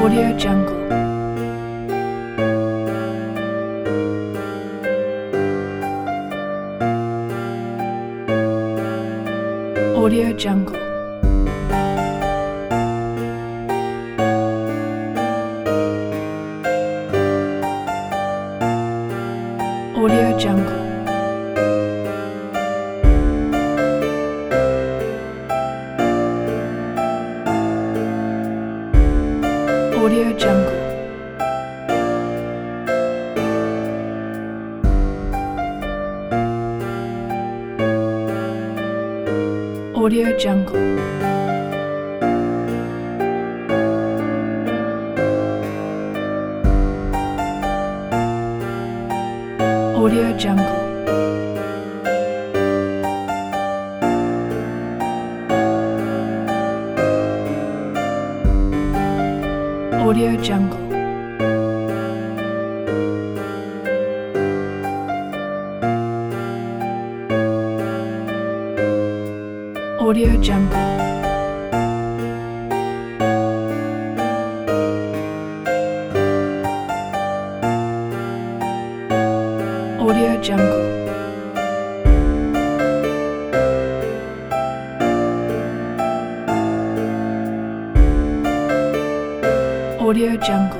Audio Jungle. Audio Jungle. Audio Jungle. Audio Jungle. Audio Jungle. Audio Jungle. Audio Jungle. Audio Jungle. Audio Jungle. Audio Jungle.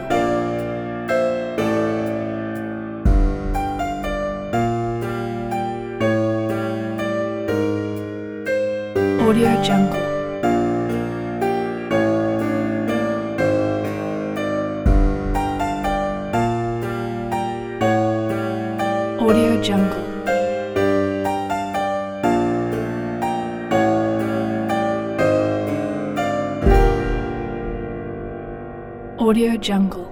Audio Jungle. Audio Jungle. Audio Jungle.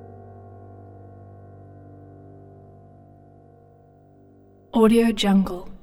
Audio Jungle.